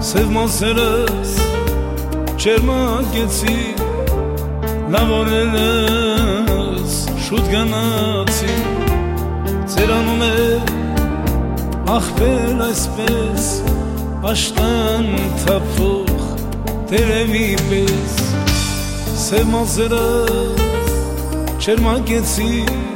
Սև մասերս չերմագեցի, լավորերս շուտ գնացի, ծերանում է աղբեր այսպես, աշտան թափող տերևի պես, սև մասերս չերմագեցի,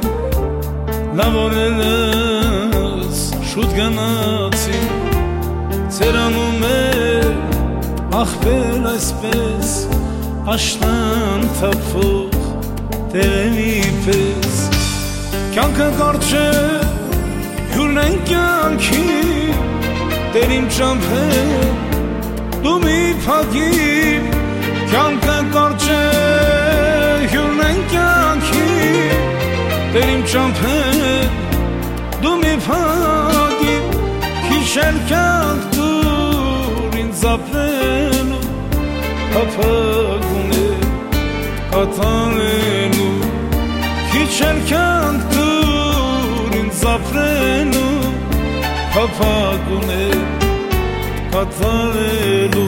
լավորերս շուտ գնացի, ծերանում է աղբեր այսպես, աշտան թափող տերևի պես, կյանքը կարճ է, հյուրն են կյանքի, Տեր իմ ճամփեր, դու մի փակիր, կյանքը կարճ է, հյուրն են կյանքի, Տեր իմ ճամփեր, դու մի փակիր, քիչ էլ կյանք դուր ինձ ապրելու, փափագ ուներ կատարելու, քիչ էլ կյանք դուր ինձ ապրելու, փափագ ուներ կատարելու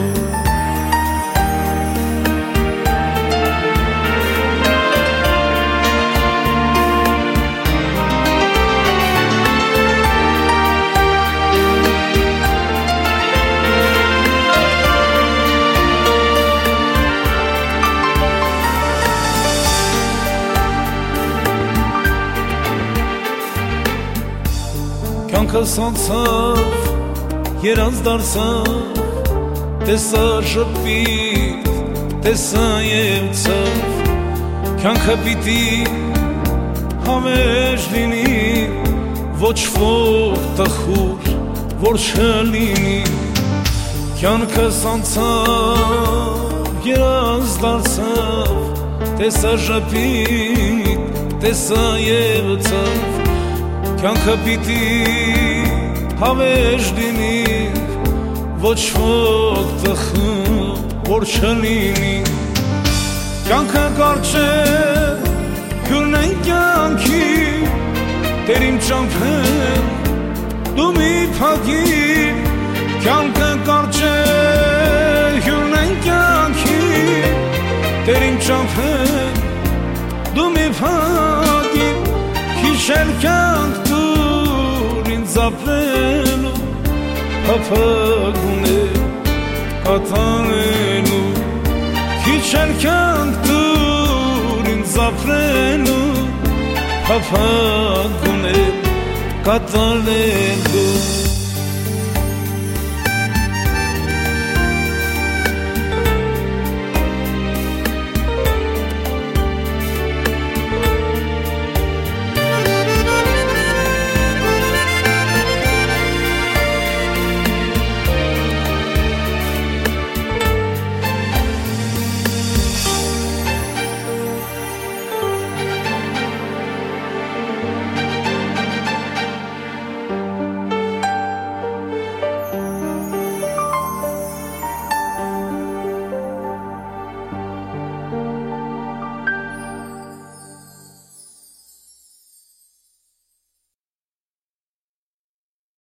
Կյանքս անցավ, երազ դարձավ, տեսա շփիտ, տեսա և ցավ, կյանքը պիտի համեջ լինի, ոչ ոք տխուր, որ չլինի, կյանքս անցավ, երազ դարձավ, տեսա շփիտ, տեսա և ցավ, կյանքը պիտի հավեժ լինի, ոչ ոք տխուր, որ չլինի, կյանքը կարճ է, հյուրն են կյանքի, Տեր իմ ճամփեր, դու մի փակիր, կյանքը կարճ է, հյուրն են կյանքի, Տեր իմ ճամփեր, դու մի փակիր, քիչ էլ կյանք դուր ինձ ապրելու, փափագ ուներ կատարելու, քիչ էլ կյանք դուր ինձ ապրելու, փափագ ուներ կատարելու